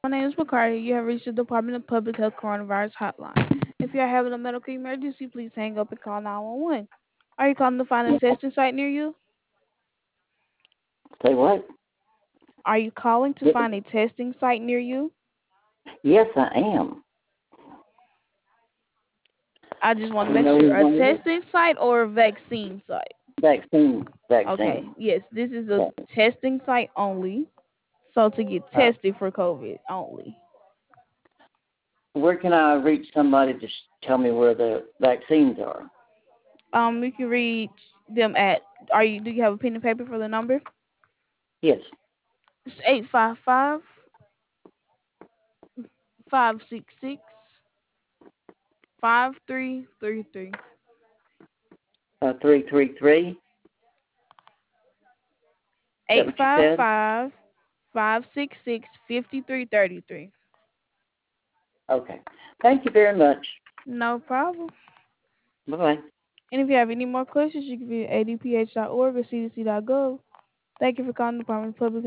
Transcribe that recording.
My name is Bacardi. You have reached the Department of Public Health Coronavirus Hotline. If you are having a medical emergency, please hang up and call 911. Are you calling to find a testing site near you? Say what? Are you calling to find a testing site near you? Yes, I am. I just want to You make know sure. who A one is? testing site or a vaccine site? Vaccine. Okay, Vaccine. yes, this is a Yeah. testing site only. So to get Uh, tested for COVID only. where can I reach somebody to tell me where the vaccines are? You can reach them at. Do you have a pen and paper for the number? Yes. It's 855-566-5333. 333. Is that Eight what you five said? five 566-5333. Okay. Thank you very much. No problem. Bye bye. And if you have any more questions, you can visit adph.org or cdc.gov. Thank you for calling the Department of Public